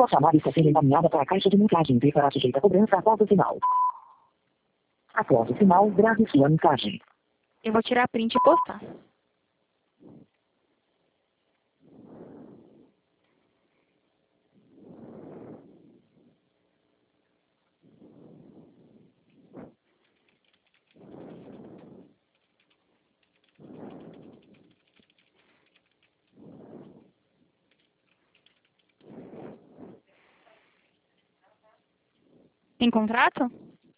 Sua chamada está sendo encaminhada para a caixa de mensagem e será sujeita a cobrança após o sinal. Após o sinal, grave sua mensagem. Eu vou tirar print e postar. Tem contrato?